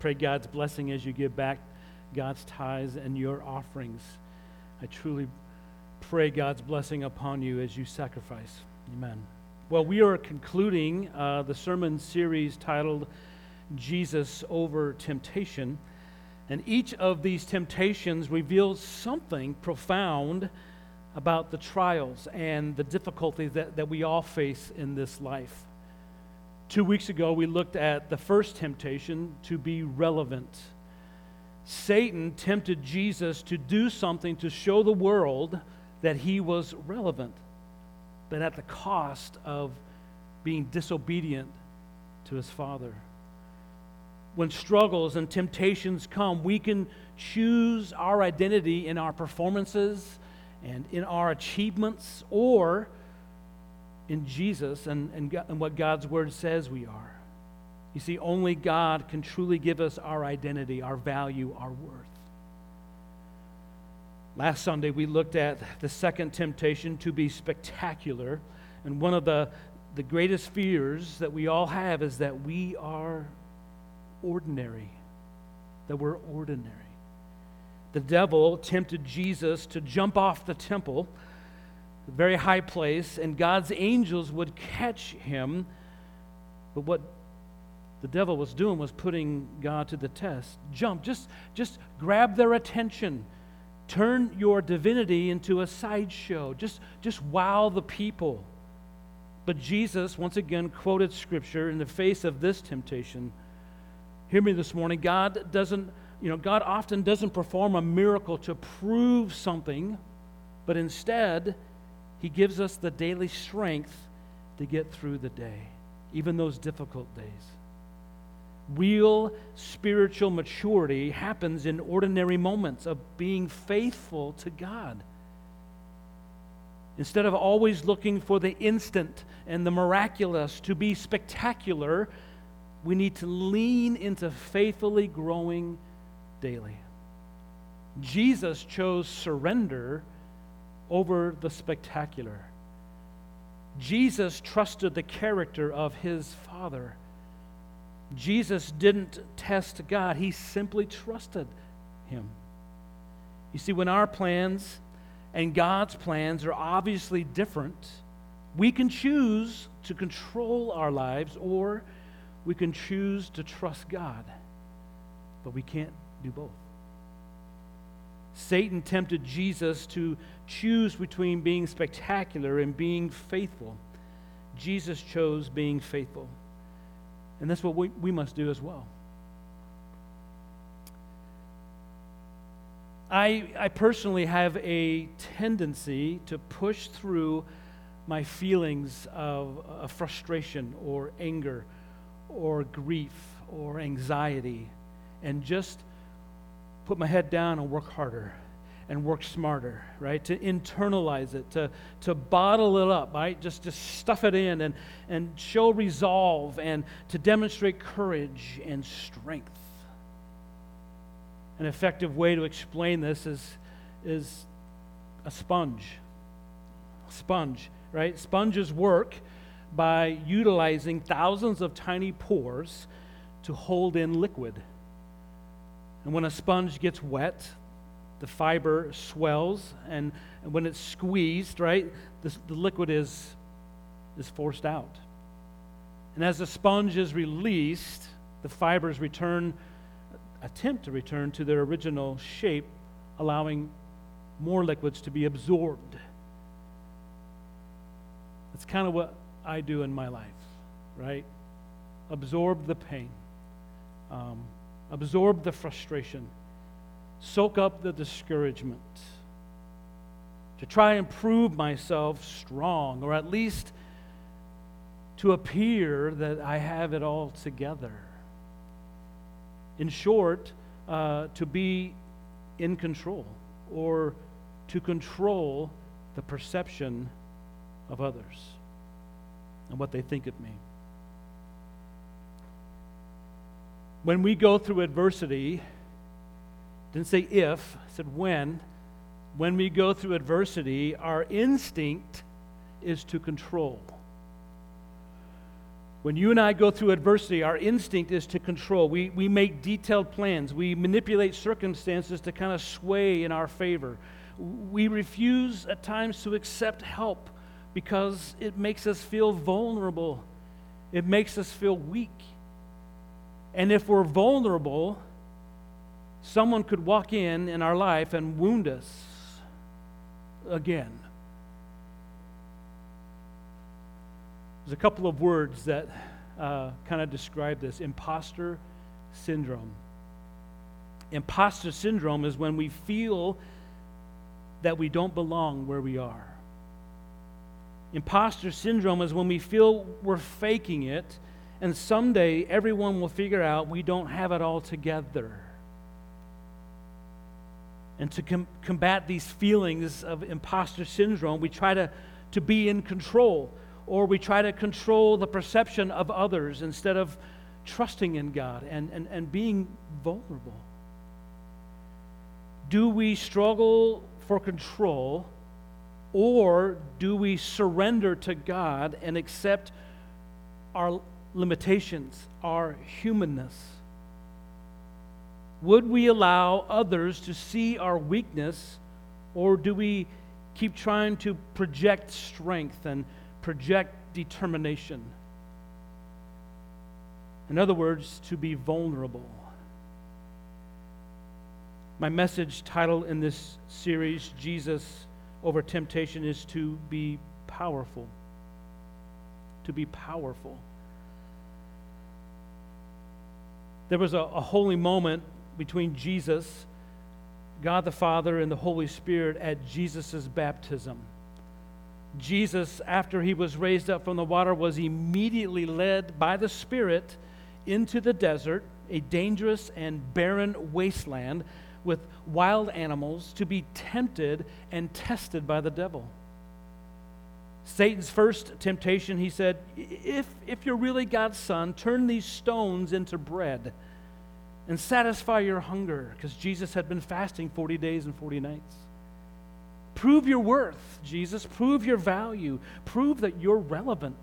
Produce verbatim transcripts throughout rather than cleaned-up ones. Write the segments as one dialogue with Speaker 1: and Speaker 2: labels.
Speaker 1: Pray God's blessing as you give back God's tithes and your offerings. I truly pray God's blessing upon you as you sacrifice. Amen. Well, we are concluding uh, the sermon series titled Jesus Over Temptation. And each of these temptations reveals something profound about the trials and the difficulties that, that we all face in this life. Two weeks ago, we looked at the first temptation, to be relevant. Satan tempted Jesus to do something to show the world that he was relevant, but at the cost of being disobedient to his Father. When struggles and temptations come, we can choose our identity in our performances and in our achievements, or in Jesus and, and, and what God's Word says we are. You see, only God can truly give us our identity, our value, our worth. Last Sunday, we looked at the second temptation, to be spectacular. And one of the, the greatest fears that we all have is that we are ordinary, that we're ordinary. The devil tempted Jesus to jump off the temple, a very high place, and God's angels would catch him. But what the devil was doing was putting God to the test. Jump, just, just grab their attention. Turn your divinity into a sideshow. Just, just wow the people. But Jesus, once again, quoted Scripture in the face of this temptation. Hear me this morning. God doesn't, you know, God often doesn't perform a miracle to prove something, but instead, He gives us the daily strength to get through the day, even those difficult days. Real spiritual maturity happens in ordinary moments of being faithful to God. Instead of always looking for the instant and the miraculous to be spectacular, we need to lean into faithfully growing daily. Jesus chose surrender over the spectacular. Jesus trusted the character of His Father. Jesus didn't test God. He simply trusted Him. You see, when our plans and God's plans are obviously different, we can choose to control our lives, or we can choose to trust God. But we can't do both. Satan tempted Jesus to choose between being spectacular and being faithful. Jesus chose being faithful. And that's what we, we must do as well. I, I personally have a tendency to push through my feelings of, of frustration or anger or grief or anxiety and just put my head down and work harder and work smarter, right? To internalize it, to, to bottle it up, right? Just, just stuff it in and, and show resolve and to demonstrate courage and strength. An effective way to explain this is, is a sponge. A sponge, right? Sponges work by utilizing thousands of tiny pores to hold in liquid. And when a sponge gets wet, the fiber swells, and, and when it's squeezed, right, this, the liquid is, is forced out. And as the sponge is released, the fibers return, attempt to return to their original shape, allowing more liquids to be absorbed. That's kind of what I do in my life, right? Absorb the pain. Um, absorb the frustration. Soak up the discouragement. To try and prove myself strong, or at least to appear that I have it all together. In short, uh, to be in control, or to control the perception of others and what they think of me. When we go through adversity, didn't say if, I said when. When we go through adversity, our instinct is to control. When you and I go through adversity, our instinct is to control. We, we make detailed plans. We manipulate circumstances to kind of sway in our favor. We refuse at times to accept help because it makes us feel vulnerable. It makes us feel weak. And if we're vulnerable, someone could walk in in our life and wound us again. There's a couple of words that uh, kind of describe this. Imposter syndrome. Imposter syndrome is when we feel that we don't belong where we are. Imposter syndrome is when we feel we're faking it, and someday everyone will figure out we don't have it all together. And to com- combat these feelings of imposter syndrome, we try to, to be in control, or we try to control the perception of others instead of trusting in God and, and, and being vulnerable. Do we struggle for control, or do we surrender to God and accept our limitations, our humanness? Would we allow others to see our weakness, or do we keep trying to project strength and project determination? In other words, to be vulnerable. My message title in this series, Jesus Over Temptation, is to be powerful. To be powerful. There was a, a holy moment between Jesus, God the Father, and the Holy Spirit at Jesus' baptism. Jesus, after he was raised up from the water, was immediately led by the Spirit into the desert, a dangerous and barren wasteland with wild animals, to be tempted and tested by the devil. Satan's first temptation, he said, if, if you're really God's son, turn these stones into bread and satisfy your hunger, because Jesus had been fasting forty days and forty nights. Prove your worth, Jesus. Prove your value. Prove that you're relevant.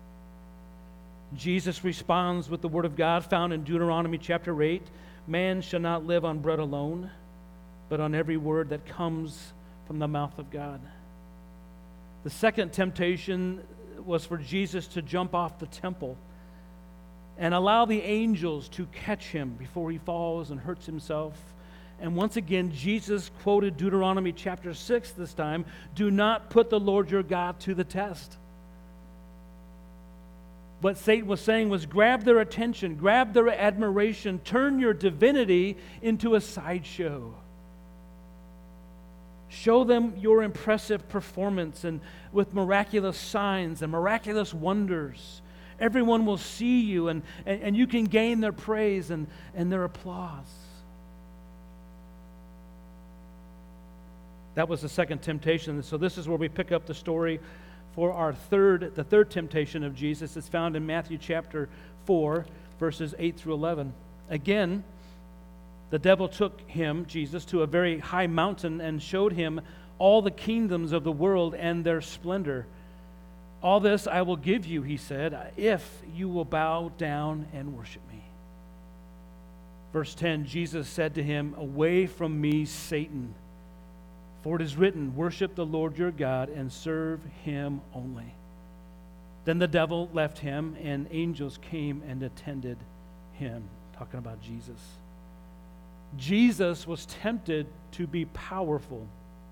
Speaker 1: Jesus responds with the word of God found in Deuteronomy chapter eight. Man shall not live on bread alone, but on every word that comes from the mouth of God. The second temptation was for Jesus to jump off the temple and allow the angels to catch him before he falls and hurts himself. And once again, Jesus quoted Deuteronomy chapter six this time. Do not put the Lord your God to the test. What Satan was saying was grab their attention, grab their admiration, turn your divinity into a sideshow. Show them your impressive performance and with miraculous signs and miraculous wonders. Everyone will see you, and, and, and you can gain their praise and, and their applause. That was the second temptation. So this is where we pick up the story for our third, the third temptation of Jesus. It's found in Matthew chapter four, verses eight through eleven. Again, the devil took him, Jesus, to a very high mountain and showed him all the kingdoms of the world and their splendor. All this I will give you, he said, if you will bow down and worship me. Verse ten, Jesus said to him, away from me, Satan. For it is written, worship the Lord your God and serve him only. Then the devil left him, and angels came and attended him. Talking about Jesus. Jesus was tempted to be powerful.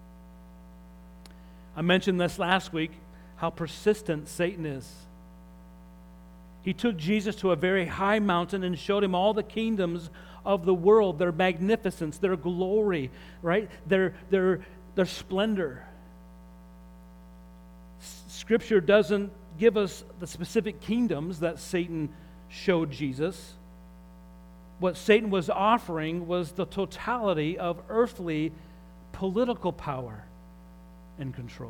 Speaker 1: I mentioned this last week, how persistent Satan is. He took Jesus to a very high mountain and showed him all the kingdoms of the world, their magnificence, their glory, right? Their, their, their splendor. Scripture doesn't give us the specific kingdoms that Satan showed Jesus. What Satan was offering was the totality of earthly political power and control.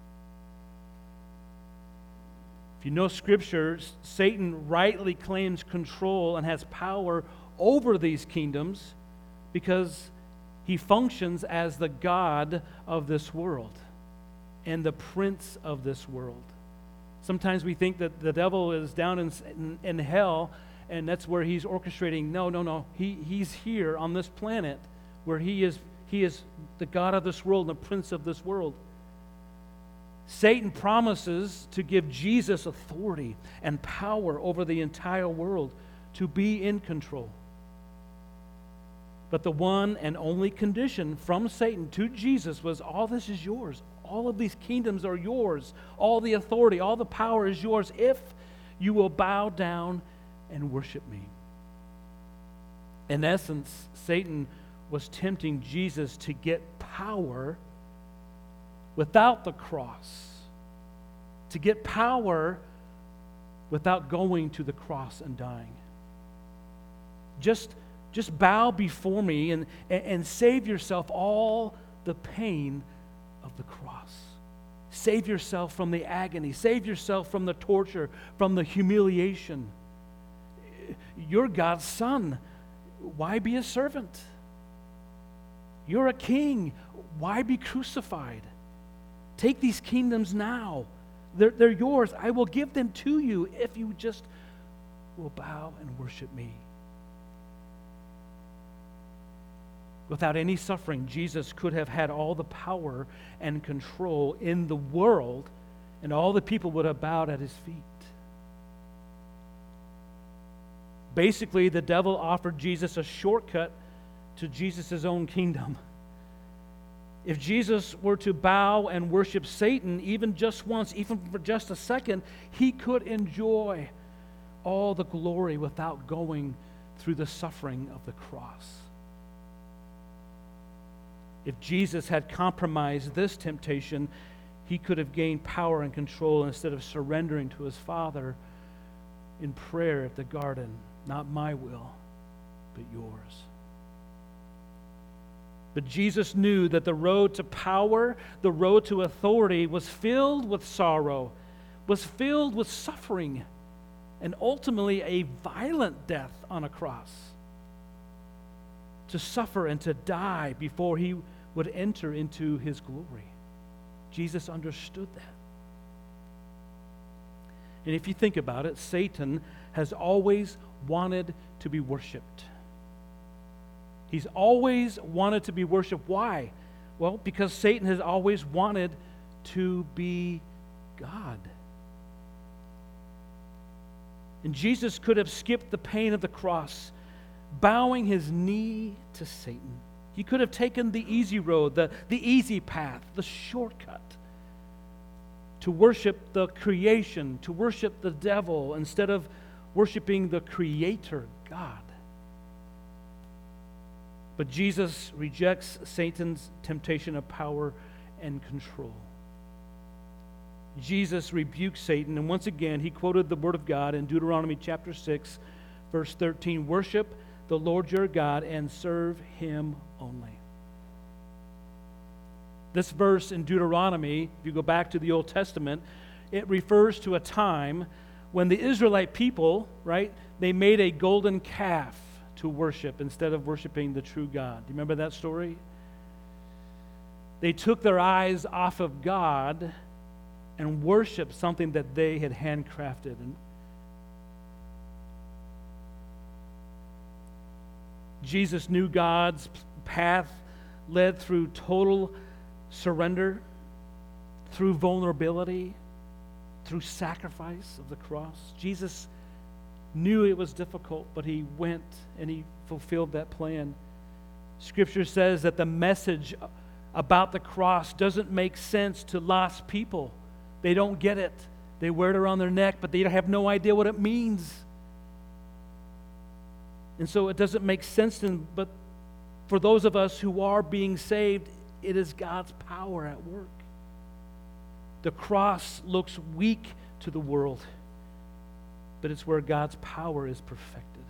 Speaker 1: If you know Scripture, Satan rightly claims control and has power over these kingdoms because he functions as the god of this world and the prince of this world. Sometimes we think that the devil is down in, in, in hell, and that's where he's orchestrating. No, no, no. He, he's here on this planet where he is, he is the God of this world and the prince of this world. Satan promises to give Jesus authority and power over the entire world, to be in control. But the one and only condition from Satan to Jesus was, all this is yours. All of these kingdoms are yours. All the authority, all the power is yours if you will bow down and worship me. In essence, Satan was tempting Jesus to get power without the cross, to get power without going to the cross and dying. Just, just bow before me and, and, and save yourself all the pain of the cross. Save yourself from the agony. Save yourself from the torture, from the humiliation. You're God's son. Why be a servant? You're a king. Why be crucified? Take these kingdoms now. They're, they're yours. I will give them to you if you just will bow and worship me. Without any suffering, Jesus could have had all the power and control in the world, and all the people would have bowed at his feet. Basically, the devil offered Jesus a shortcut to Jesus' own kingdom. If Jesus were to bow and worship Satan, even just once, even for just a second, he could enjoy all the glory without going through the suffering of the cross. If Jesus had compromised this temptation, he could have gained power and control instead of surrendering to his Father in prayer at the garden. Not my will, but yours. But Jesus knew that the road to power, the road to authority, was filled with sorrow, was filled with suffering, and ultimately a violent death on a cross. To suffer and to die before he would enter into his glory. Jesus understood that. And if you think about it, Satan has always wanted to be worshiped. He's always wanted to be worshiped. Why? Well, because Satan has always wanted to be God. And Jesus could have skipped the pain of the cross, bowing his knee to Satan. He could have taken the easy road, the, the easy path, the shortcut, to worship the creation, to worship the devil, instead of worshiping the Creator, God. But Jesus rejects Satan's temptation of power and control. Jesus rebukes Satan, and once again, he quoted the Word of God in Deuteronomy chapter six, verse thirteen, "Worship the Lord your God and serve him only." This verse in Deuteronomy, if you go back to the Old Testament, it refers to a time when the Israelite people, right, they made a golden calf to worship instead of worshiping the true God. Do you remember that story? They took their eyes off of God and worshiped something that they had handcrafted. And Jesus knew God's path led through total surrender, through vulnerability, through sacrifice of the cross. Jesus knew it was difficult, but he went and he fulfilled that plan. Scripture says that the message about the cross doesn't make sense to lost people. They don't get it. They wear it around their neck, but they have no idea what it means. And so it doesn't make sense to them, but for those of us who are being saved, it is God's power at work. The cross looks weak to the world, but it's where God's power is perfected.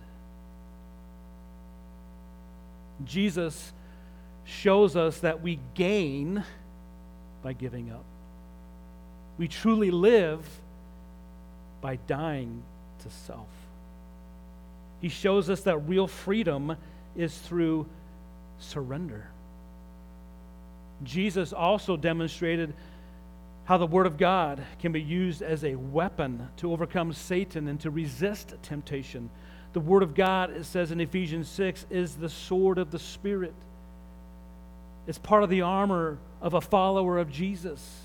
Speaker 1: Jesus shows us that we gain by giving up. We truly live by dying to self. He shows us that real freedom is through surrender. Jesus also demonstrated how the Word of God can be used as a weapon to overcome Satan and to resist temptation. The Word of God, it says in Ephesians six, is the sword of the Spirit. It's part of the armor of a follower of Jesus.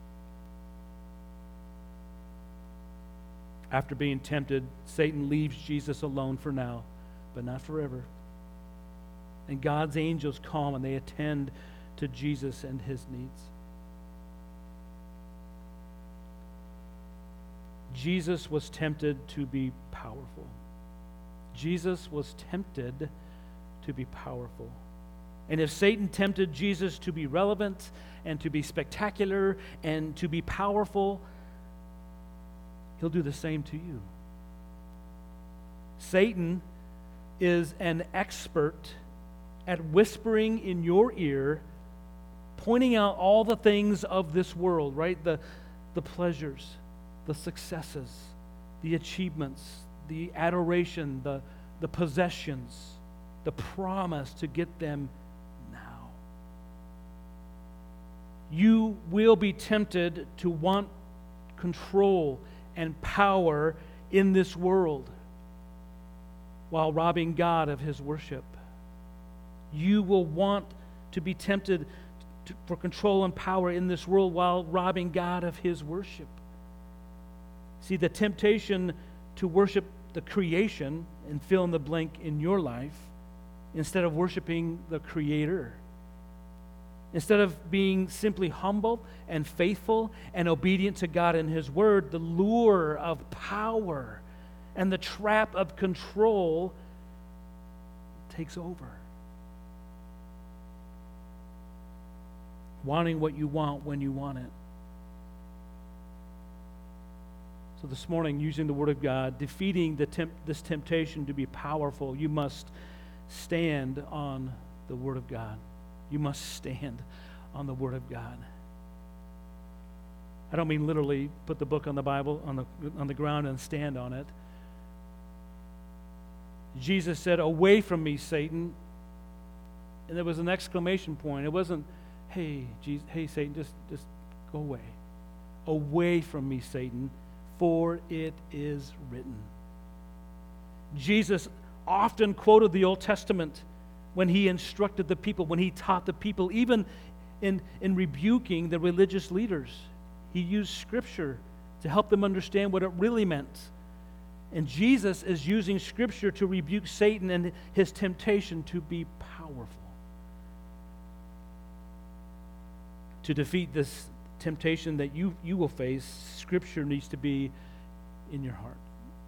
Speaker 1: After being tempted, Satan leaves Jesus alone for now, but not forever. And God's angels come and they attend to Jesus and his needs. Jesus was tempted to be powerful. Jesus was tempted to be powerful. And if Satan tempted Jesus to be relevant and to be spectacular and to be powerful, he'll do the same to you. Satan is an expert at whispering in your ear, pointing out all the things of this world, right? The, the pleasures, the successes, the achievements, the adoration, the, the possessions, the promise to get them now. You will be tempted to want control and power in this world while robbing God of his worship. You will want to be tempted to, for control and power in this world while robbing God of his worship. See, the temptation to worship the creation and fill in the blank in your life instead of worshiping the Creator. Instead of being simply humble and faithful and obedient to God and his word, the lure of power and the trap of control takes over. Wanting what you want when you want it. So this morning, using the Word of God, defeating the temp- this temptation to be powerful, you must stand on the Word of God. You must stand on the Word of God. I don't mean literally put the book on the Bible on the on the ground and stand on it. Jesus said, "Away from me, Satan." And there was an exclamation point. It wasn't, "Hey, Jesus, hey Satan, just just go away. Away from me, Satan, for it is written." Jesus often quoted the Old Testament when he instructed the people, when he taught the people, even in, in rebuking the religious leaders. He used Scripture to help them understand what it really meant. And Jesus is using Scripture to rebuke Satan and his temptation to be powerful. To defeat this temptation that you, you will face, Scripture needs to be in your heart.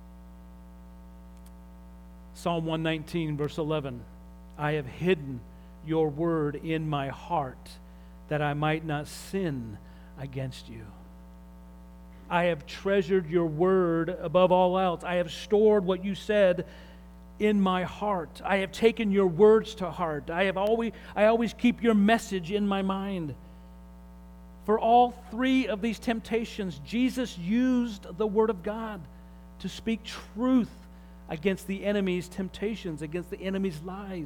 Speaker 1: Psalm one nineteen, verse eleven. I have hidden your word in my heart that I might not sin against you. I have treasured your word above all else. I have stored what you said in my heart. I have taken your words to heart. I have always I always keep your message in my mind. For all three of these temptations, Jesus used the Word of God to speak truth against the enemy's temptations, against the enemy's lies.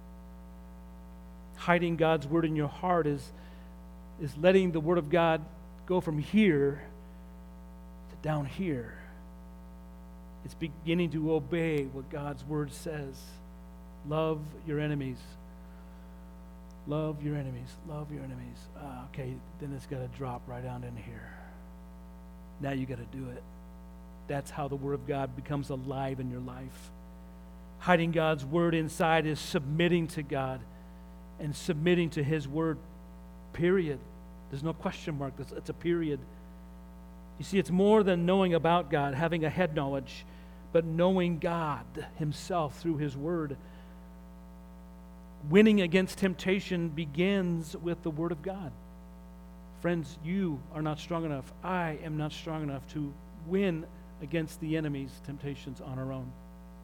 Speaker 1: Hiding God's Word in your heart is, is letting the Word of God go from here to down here. It's beginning to obey what God's Word says. Love your enemies. Love your enemies. Love your enemies. Uh, okay, then it's got to drop right down in here. Now you got to do it. That's how the Word of God becomes alive in your life. Hiding God's Word inside is submitting to God and submitting to His Word, period. There's no question mark. It's a period. You see, it's more than knowing about God, having a head knowledge, but knowing God Himself through His Word. Winning against temptation begins with the Word of God. Friends, you are not strong enough. I am not strong enough to win against the enemy's temptations on our own.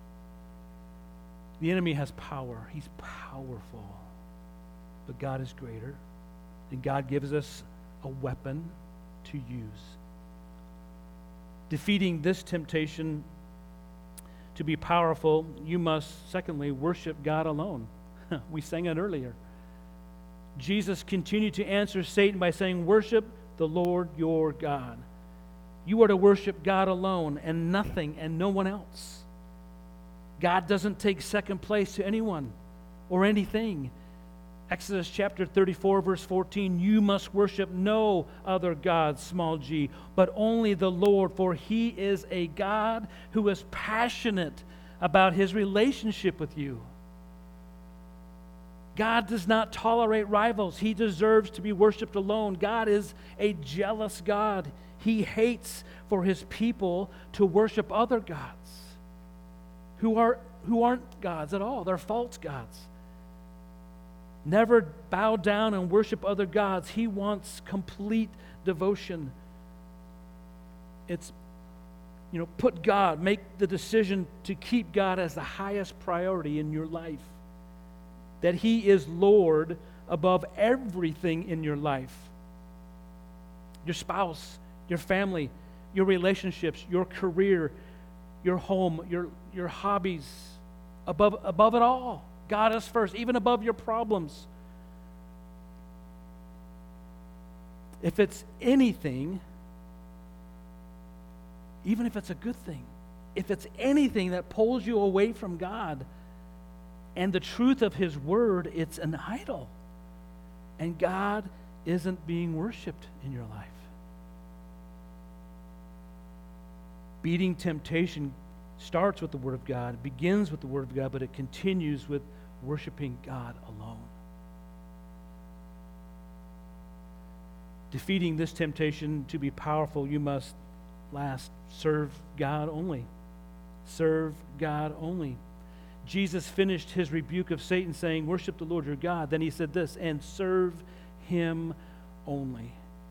Speaker 1: The enemy has power. He's powerful. But God is greater. And God gives us a weapon to use. Defeating this temptation to be powerful, you must, secondly, worship God alone. We sang it earlier. Jesus continued to answer Satan by saying, worship the Lord your God. You are to worship God alone and nothing and no one else. God doesn't take second place to anyone or anything. Exodus chapter thirty-four, verse fourteen, you must worship no other God, small g, but only the Lord, for He is a God who is passionate about His relationship with you. God does not tolerate rivals. He deserves to be worshiped alone. God is a jealous God. He hates for His people to worship other gods who are who aren't gods at all. They're false gods. Never bow down and worship other gods. He wants complete devotion. It's, you know, put God, make the decision to keep God as the highest priority in your life. That He is Lord above everything in your life. Your spouse, your family, your relationships, your career, your home, your, your hobbies, above, above it all. God is first, even above your problems. If it's anything, even if it's a good thing, if it's anything that pulls you away from God and the truth of His Word, it's an idol. And God isn't being worshiped in your life. Beating temptation starts with the Word of God, it begins with the Word of God, but it continues with worshiping God alone. Defeating this temptation to be powerful, you must last serve God only. Serve God only. Jesus finished His rebuke of Satan saying, worship the Lord your God. Then He said this, and serve Him only.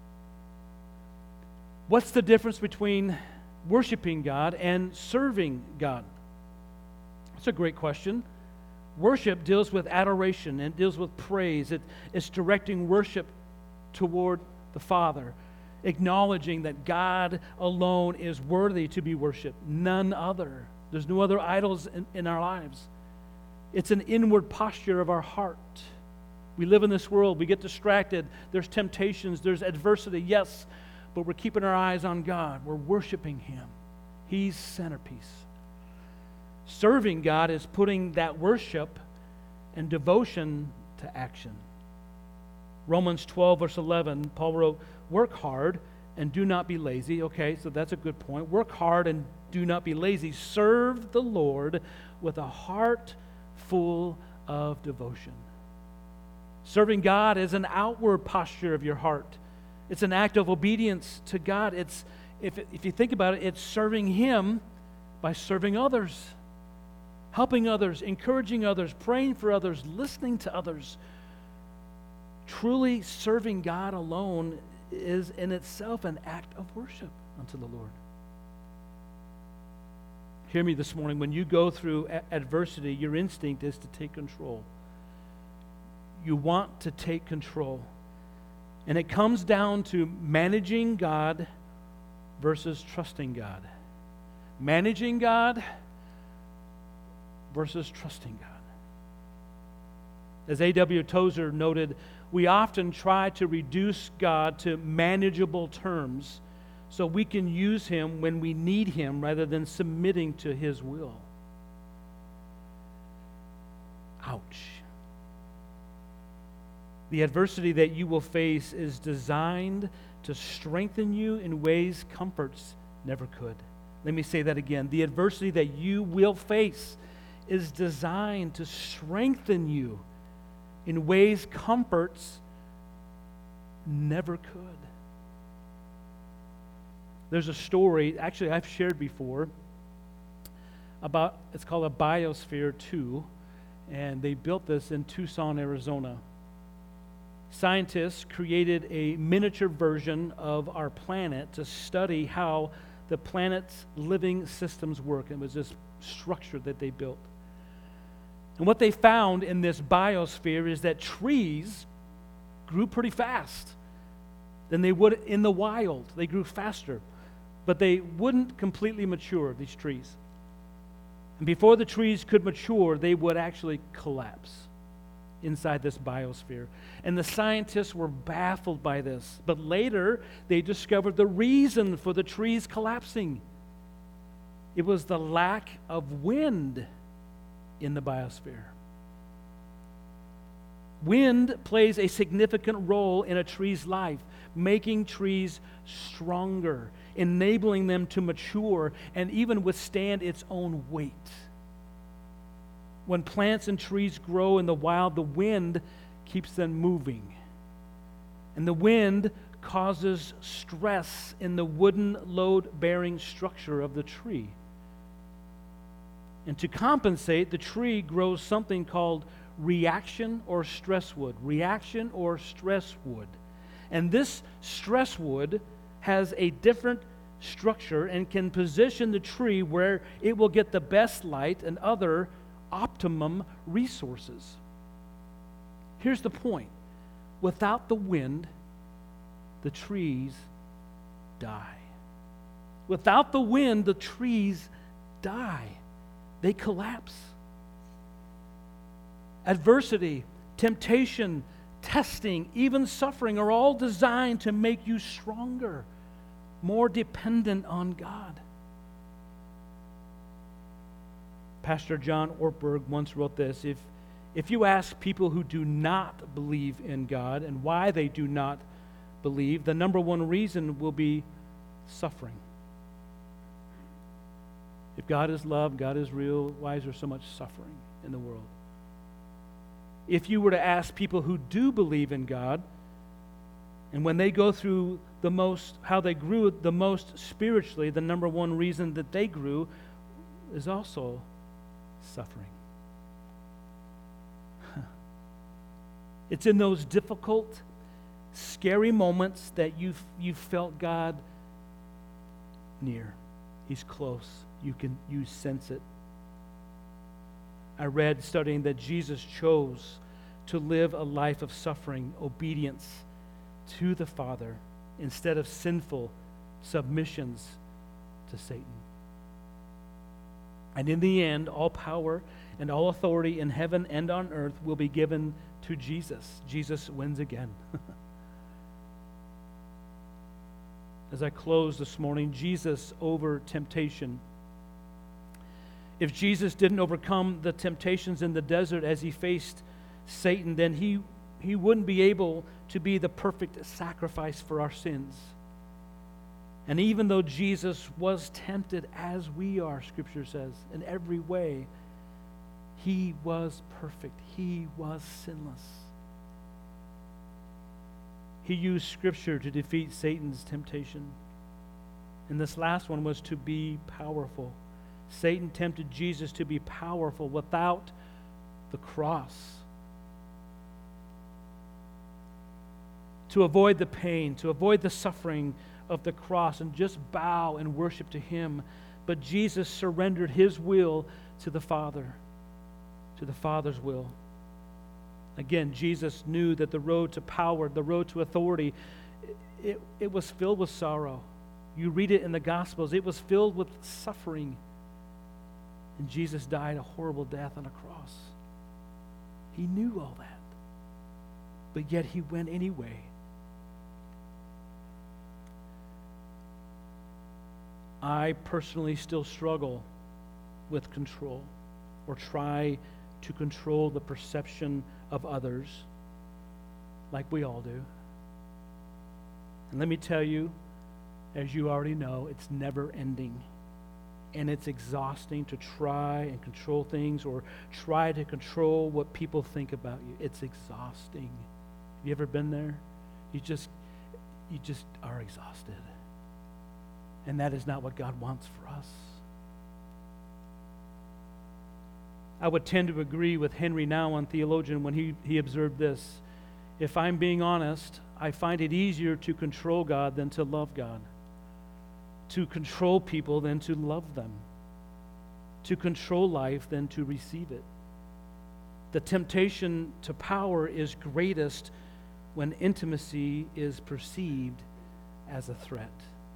Speaker 1: What's the difference between worshiping God and serving God? That's a great question. Worship deals with adoration and deals with praise. It, it's directing worship toward the Father, acknowledging that God alone is worthy to be worshiped, none other. There's no other idols in, in our lives. It's an inward posture of our heart. We live in this world. We get distracted. There's temptations. There's adversity. Yes, but we're keeping our eyes on God. We're worshiping Him. He's centerpiece. Serving God is putting that worship and devotion to action. Romans twelve, verse eleven, Paul wrote, work hard and do not be lazy. Okay, so that's a good point. Work hard and do not be lazy. Serve the Lord with a heart full of devotion. Serving God is an outward posture of your heart. It's an act of obedience to God. It's, if, if you think about it, it's serving Him by serving others, helping others, encouraging others, praying for others, listening to others. Truly serving God alone is in itself an act of worship unto the Lord. Hear me this morning. When you go through a- adversity, your instinct is to take control. You want to take control. And it comes down to managing God versus trusting God. Managing God versus trusting God. As A W Tozer noted, we often try to reduce God to manageable terms so we can use Him when we need Him rather than submitting to His will. Ouch. The adversity that you will face is designed to strengthen you in ways comforts never could. Let me say that again. The adversity that you will face is designed to strengthen you in ways comforts never could. There's a story, actually I've shared before, about, it's called a Biosphere two, and they built this in Tucson, Arizona. Scientists created a miniature version of our planet to study how the planet's living systems work. It was this structure that they built. And what they found in this biosphere is that trees grew pretty fast than they would in the wild. They grew faster, but they wouldn't completely mature, these trees. And before the trees could mature, they would actually collapse inside this biosphere. And the scientists were baffled by this. But later, they discovered the reason for the trees collapsing. It was the lack of wind in the biosphere. Wind plays a significant role in a tree's life, making trees stronger, enabling them to mature and even withstand its own weight. When plants and trees grow in the wild, the wind keeps them moving. And the wind causes stress in the wooden load-bearing structure of the tree. And to compensate, the tree grows something called reaction or stress wood. Reaction or stress wood. And this stress wood has a different structure and can position the tree where it will get the best light and other optimum resources. Here's the point. Without the wind, the trees die. Without the wind, the trees die. They collapse. Adversity, temptation, testing, even suffering are all designed to make you stronger, more dependent on God. Pastor John Ortberg once wrote this: if, if you ask people who do not believe in God and why they do not believe, the number one reason will be suffering. If God is love, God is real, why is there so much suffering in the world? If you were to ask people who do believe in God, and when they go through the most, how they grew the most spiritually, the number one reason that they grew is also suffering. It's in those difficult, scary moments that you've, you've felt God near. He's close. You can you sense it. I read, studying, that Jesus chose to live a life of suffering, obedience to the Father, instead of sinful submissions to Satan. And in the end, all power and all authority in heaven and on earth will be given to Jesus. Jesus wins again. As I close this morning, Jesus over temptation. If Jesus didn't overcome the temptations in the desert as he faced Satan, then he, he wouldn't be able to be the perfect sacrifice for our sins. And even though Jesus was tempted as we are, Scripture says, in every way, he was perfect. He was sinless. He used Scripture to defeat Satan's temptation. And this last one was to be powerful. Satan tempted Jesus to be powerful without the cross. To avoid the pain, to avoid the suffering of the cross, and just bow and worship to him. But Jesus surrendered his will to the Father, to the Father's will. Again, Jesus knew that the road to power, the road to authority, it, it was filled with sorrow. You read it in the Gospels. It was filled with suffering. And Jesus died a horrible death on a cross. He knew all that. But yet he went anyway. I personally still struggle with control, or try to control the perception of others, like we all do. And let me tell you, as you already know, it's never ending. And it's exhausting to try and control things, or try to control what people think about you. It's exhausting. Have you ever been there? You just, you just are exhausted. And that is not what God wants for us. I would tend to agree with Henry Nouwen, theologian, when he, he observed this: if I'm being honest, I find it easier to control God than to love God. To control people than to love them. To control life than to receive it. The temptation to power is greatest when intimacy is perceived as a threat.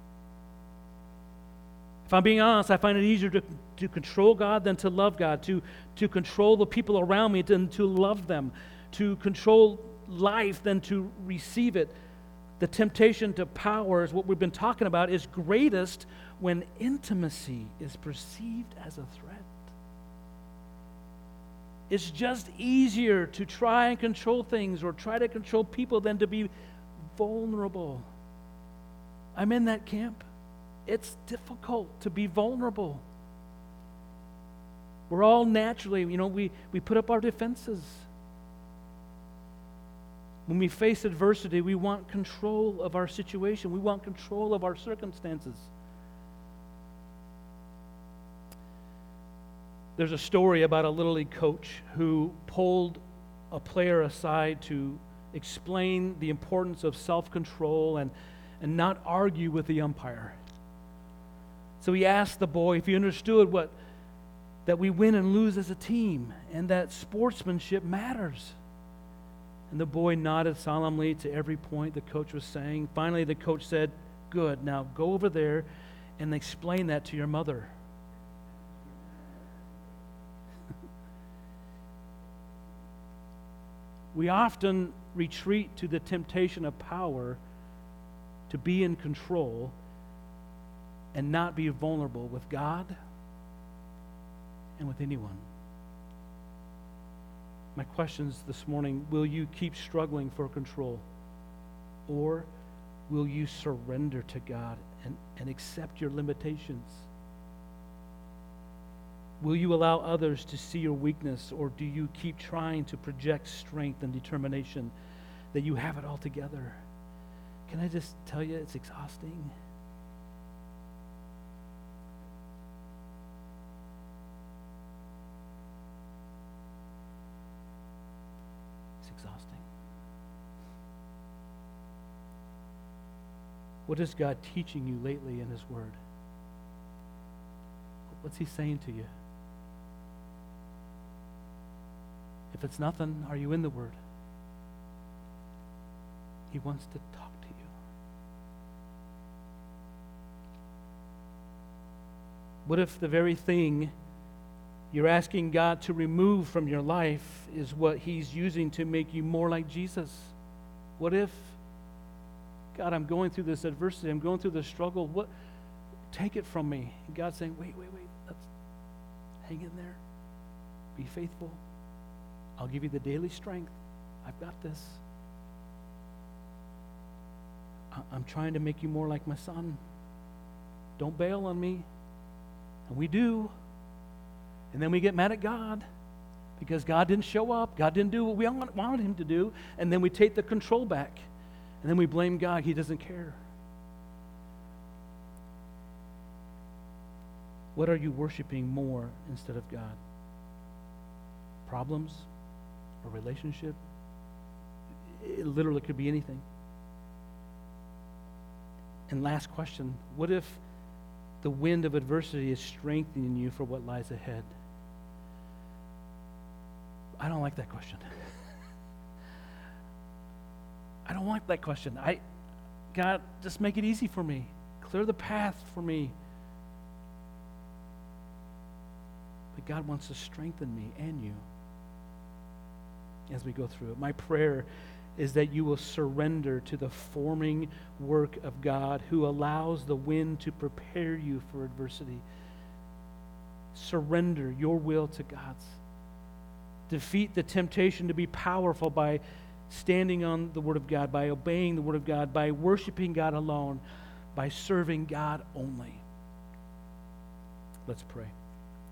Speaker 1: If I'm being honest, I find it easier to, to control God than to love God, to, to control the people around me than to love them. to control life than to receive it. The temptation to power is what we've been talking about, is greatest when intimacy is perceived as a threat. It's just easier to try and control things or try to control people than to be vulnerable. I'm in that camp. It's difficult to be vulnerable. We're all naturally, you know, we, we put up our defenses. When we face adversity, we want control of our situation. We want control of our circumstances. There's a story about a Little League coach who pulled a player aside to explain the importance of self-control and, and not argue with the umpire. So he asked the boy if he understood what that we win and lose as a team and that sportsmanship matters. And the boy nodded solemnly to every point the coach was saying. Finally, the coach said, "Good, now go over there and explain that to your mother." We often retreat to the temptation of power to be in control and not be vulnerable with God and with anyone. My questions this morning: will you keep struggling for control? Or will you surrender to God and, and accept your limitations? Will you allow others to see your weakness, or do you keep trying to project strength and determination that you have it all together? Can I just tell you, it's exhausting. It's exhausting. What is God teaching you lately in His Word? What's He saying to you? If it's nothing, are you in the Word? He wants to talk to you. What if the very thing you're asking God to remove from your life is what He's using to make you more like Jesus? What if, God, I'm going through this adversity, I'm going through this struggle, what? Take it from me. And God's saying, wait, wait, wait, let's hang in there. Be faithful. I'll give you the daily strength. I've got this. I'm trying to make you more like my Son. Don't bail on me. And we do. And then we get mad at God because God didn't show up. God didn't do what we wanted Him to do. And then we take the control back. And then we blame God. He doesn't care. What are you worshiping more instead of God? Problems? A relationship? It literally could be anything. And last question, what if the wind of adversity is strengthening you for what lies ahead? I don't like that question. I don't like that question. I, God, just make it easy for me. Clear the path for me. But God wants to strengthen me and you as we go through it. My prayer is that you will surrender to the forming work of God who allows the wind to prepare you for adversity. Surrender your will to God's. Defeat the temptation to be powerful by standing on the Word of God, by obeying the Word of God, by worshiping God alone, by serving God only. Let's pray.